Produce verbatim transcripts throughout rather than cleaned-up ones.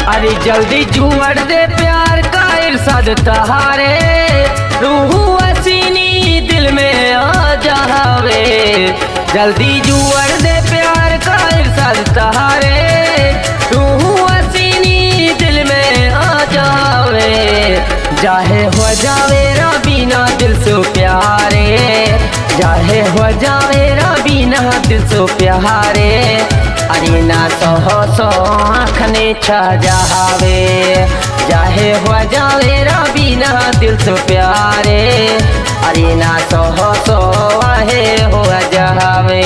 अरे जल्दी जुड़ दे प्यार का इरशाद तहारे, रूह हसीनी दिल में आ जावे। जल्दी जुड़ दे प्यार का इरशाद तहारे, रूह हसीनी दिल में आ जावे। चाहे हो जावे रबीना दिल से प्यारे, चाहे हो जावे रबीना दिल से प्यारे। अरे ना सो सो आँखने छा जावे, चाहे हो जावे रबीना दिल से प्यारे। अरे ना सो सो आहे हो जावे।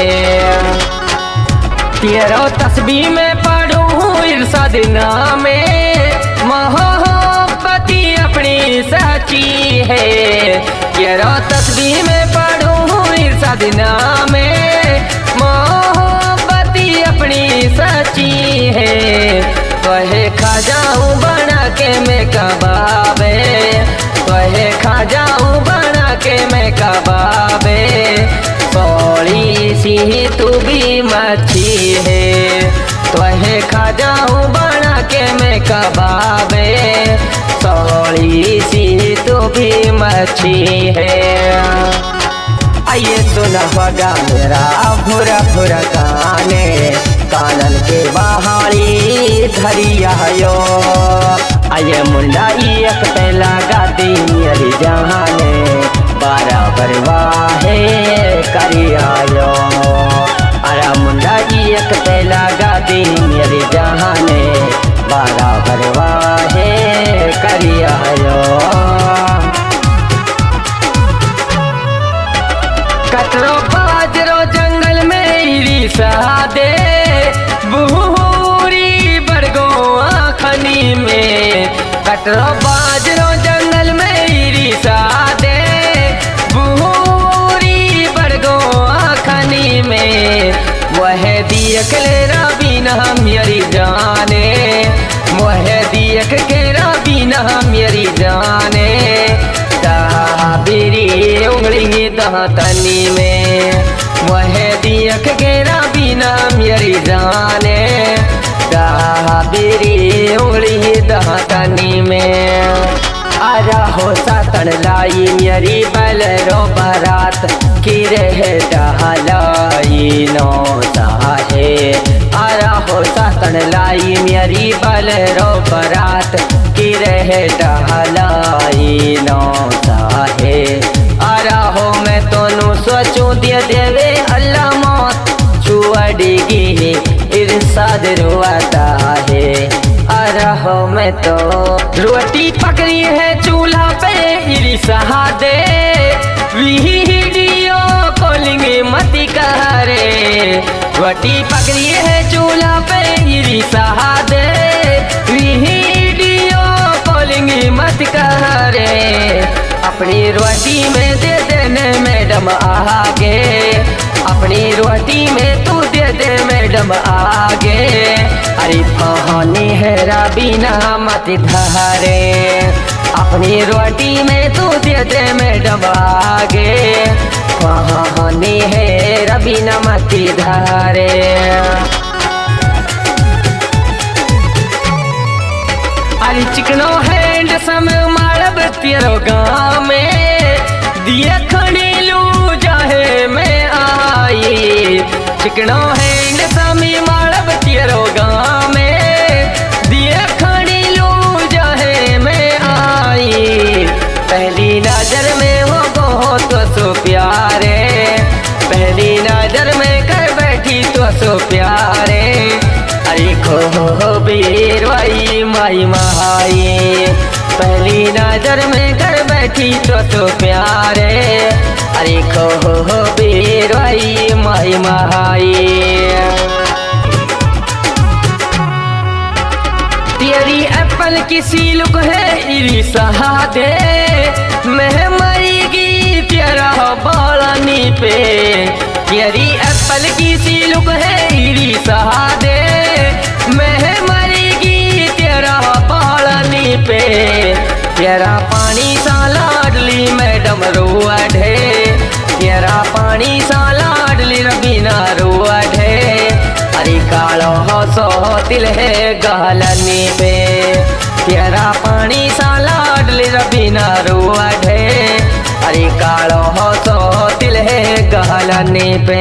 तेरो तस्बीह में पढ़ूं इरशाद नामे, मोहब्बती अपनी सच्ची है। तेरो तस्बीह में पढ़ूं इरशाद नामे, मोहब्बती अपनी सच्ची है। कहे खा जाऊं बना के मैं कबाबे, कहे खा जाऊं बना के मैं कबाबे। थोड़ी सी तू भी मच्छी है, तोहे खा जाऊं बना के मैं कबाबे। थोड़ी सी तू भी मच्छी है। आइए सुना होगा मेरा भुरा भुरा गाने, कानन के बहारी धरिया यो। आइए मुंडा एक पे लगा दी मेरी जहाने, बराबर वाहे करिया यो। अरे मुंडा एक पे लगा दी मेरी जहाने, बराबर वाहे करिया यो। कटरो बाजरो जंगल में इरिसा दे, बूरी बरगो आखनी में। कटरो बाजरो जंगल में इरिसा दे, बूरी बरगो आखनी में। वह दियक ले रबीना मेरी जाने, वह दियक के रबीना मेरी जाने। दाबिरी उंगली दातनी में, वह दियक के रबीना मेरी जाने। दाबिरी उंगली दातनी में। आरा हो सातन लाई मेरी बलरो बारात, की रह डहलाई नौ साहे। आरा हो सातन लाई मेरी बलरो बारात, की रह डहलाई नौ साहे। आरा हो मैं तोनू सोचूं दे देवे अल्लाह मौत, छुअड़गी इरशाद रुआता है। आरा हो मैं तो रोटी पकड़ी है चूल्हा पे इरिसा दे, वीडियो कॉलिंग मत करे। रोटी पकड़ी है चूल्हा पे इरिसा दे, वीडियो कॉलिंग मत करे। अपनी रोटी में दे देने मैडम आगे, अपनी रोटी में तू दे दे मैडम आगे। अरे कहानी है रबीना मत धारे, अपनी रोटी में तू दे दे मैडम आगे। कहानी है रबीना मत धारे। अरे चिकनो हैंड सम मारब तेरो गाँव में, दिए खड़ी लू चाहे मैं आई। चिकनो हैंड समी मारब तेरो गाँव में, दिए खड़ी लू चाहे मैं आई। पहली नजर में हो गो तो सो प्यारे, पहली नजर में कर बैठी तो सो प्यारे। अरे खो बीर वाई माई महाई, पहली नजर में कर बैठी तो सो प्यारे। अरे खो बीर वाई माई महाई। तेरी एप्पल की सीलुक है इरिसा दे, मैं मरीगी तेरा बालानी पे। तेरी एप्पल की सीलुक है इरिसा दे, मैं मरीगी तेरा बालानी पे। तेरा पानी सा लाडली मैडम रुआ ढे, तेरा पानी सा लाडली रबीना रुआ ढे। अरे कालो हो सो तिल है गालनी पे, तेरा पानी सा लाडली रबीना रुआ ढे अरे कालो हो तो तिल है गहलने पे।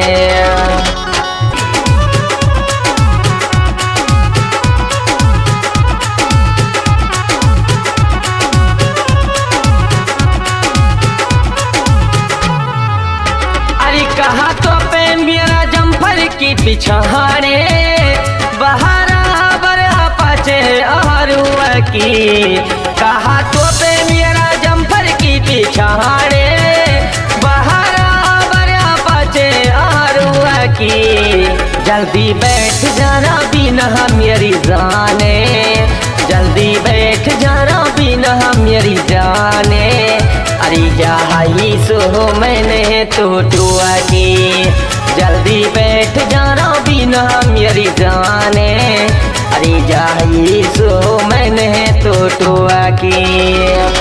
कहा तो पे मेरा जम्फर की पिछाड़े बहारा बरा पाचे अरुआ की। कहा तो पे मेरा जम्फर की पिछाड़े बहारा बरा पाचे अरुआ की। जल्दी बैठ जाना बिना मेरी जाने, जल्दी बैठ जाना बिना मेरी जाने। अरे जाई सो मैंने तो टुआ की, जल्दी बैठ जाना बिना मेरी जाने। अरे जाई सो मैंने तो टुआ की।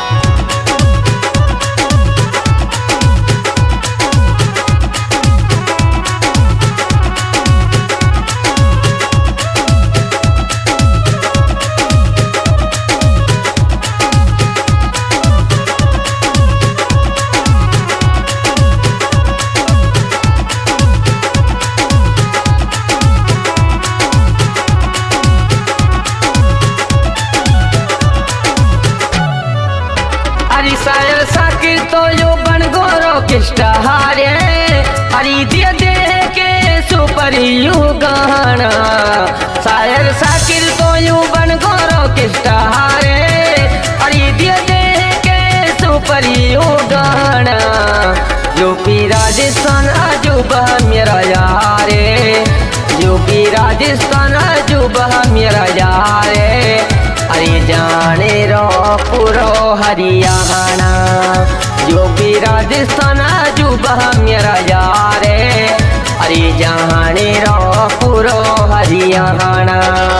सायर साकिर तो यो बन गोरो किस्टा हारे अरे दे दे के सुपर यू गाना। सायर साकिर तो यो बन गोरो किस्टा हारे अरे दे दे के सुपर यू गाना। यूपी राजस्थान अजूबा मेरा यारे, यूपी राजस्थान अजूबा मेरा यारे। अरे जाने रो पूरो हरियाणा, यूपी राजस्थान अजूबा मेरा यारे। अरे जाने रो पूरो हरियाणा।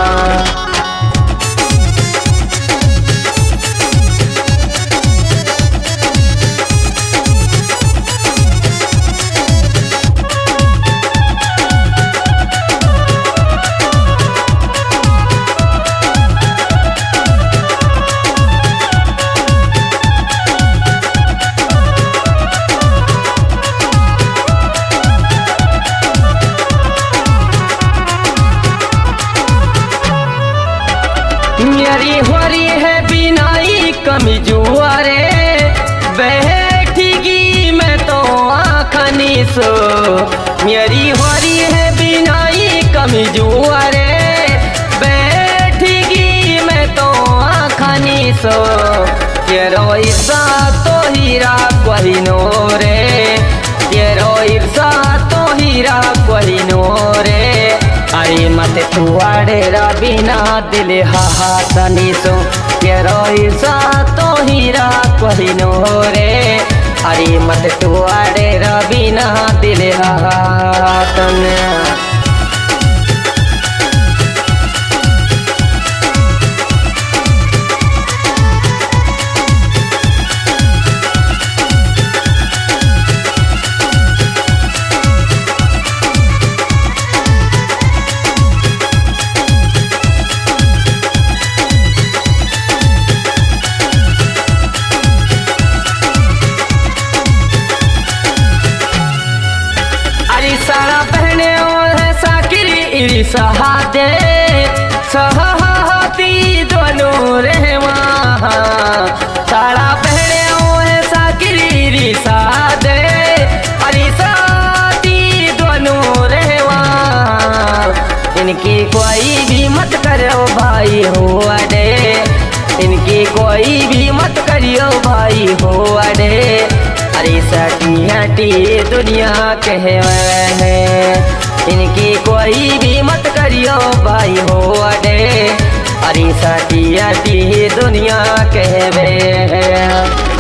मेरी होरी है बिनाई कमी जुआरे बैठीगी मैं तो आखनी सो। मेरी होरी है बिनाई कमी जुआरे बैठीगी मैं तो आखनी सो। तेरो ईर्षा तो हीरा कोहिनूरे, तेरो ईर्षा तो हीरा कोहिनूरे। अरे मत तुआड़े बिना दिल हाथनी सो। तेरो ईर्षा तो हीरा कोहिनूरे। अरे मत तुआड़े बिना दिल हाथन। सारा पहने और है साकिरी इरी सहादे सहाती दोनों रहवा। सारा पहने और है साकिरी इरी सहादे अरी साथी दोनों रहवा। इनकी कोई भी मत करो भाई हो अडे, इनकी कोई भी मत करियो भाई हो अडे। अरे सटी हटी दुनिया कहवे है, इनकी कोई भी मत करियो भाई हो अडे। अरे सटी हटी दुनिया कहवे है।